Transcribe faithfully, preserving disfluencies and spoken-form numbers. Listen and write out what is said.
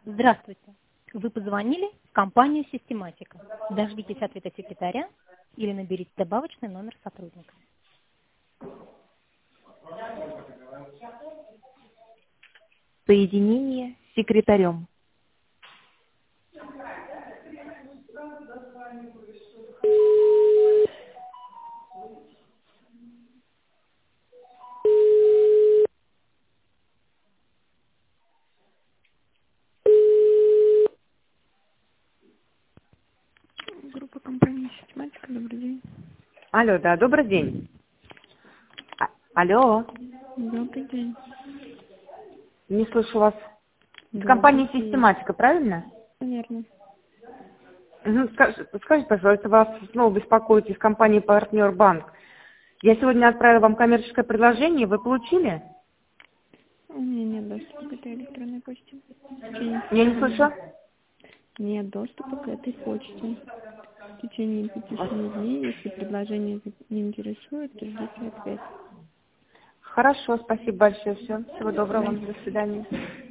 Здравствуйте. Вы позвонили в компанию «Систематика». Дождитесь ответа секретаря или наберите добавочный номер сотрудника. Соединение с секретарем. Группа компании «Систематика». Добрый день. Алло, да, добрый день. А- Алло, Добрый день. не слышу вас. С Добрый компанией день. «Систематика», правильно? Верно. Мгм, скаж- Скажите, пожалуйста, вас снова беспокоит из компании «Партнер Банк». Я сегодня отправила вам коммерческое предложение, вы получили? У меня нет доступа к этой электронной почте. В течение Я пяти не слышу. дней. Нет доступа к этой почте. В течение пяти-семи дней, если предложение не интересует, то ждите ответ. Хорошо, спасибо большое. Все, всего До доброго вам, свидания. до свидания.